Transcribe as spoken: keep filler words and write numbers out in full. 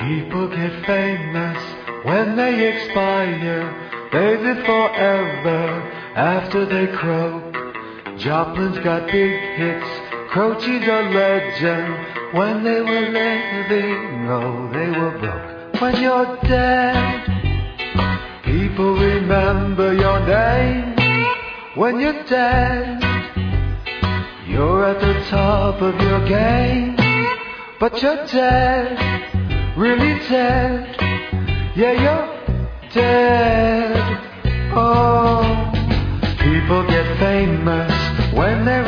People get famous when they expire. They live forever after they croak. Joplin's got big hits, Croce's a legend. When they were living, oh, they were broke. When you're dead, people remember your name. When you're dead, you're at the top of your game. But you're dead, really dead. Yeah, you're dead. Oh, people get famous when they're